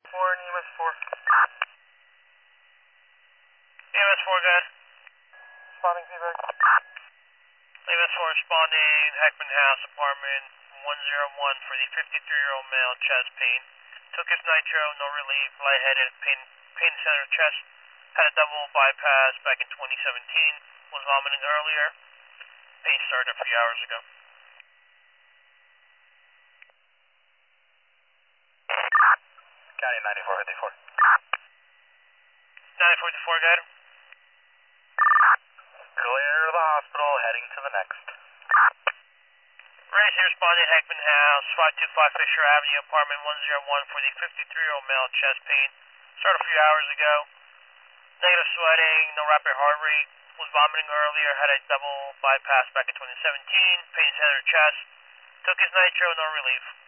4 and EMS 4. EMS 4, go ahead. Responding feedback. EMS 4 responding, Heckman House, apartment 101 for the 53-year-old male, chest pain. Took his nitro, no relief, lightheaded, pain center of chest. Had a double bypass back in 2017. Was vomiting earlier. Pain started a few hours ago. County 9454. 944, go ahead. Clear the hospital, heading to the next. Race responding, Heckman House, 525 Fisher Avenue, apartment 101 for the 53-year-old male, chest pain. Started a few hours ago. Negative sweating, no rapid heart rate. Was vomiting earlier, had a double bypass back in 2017. Pain center chest. Took his nitro, no relief.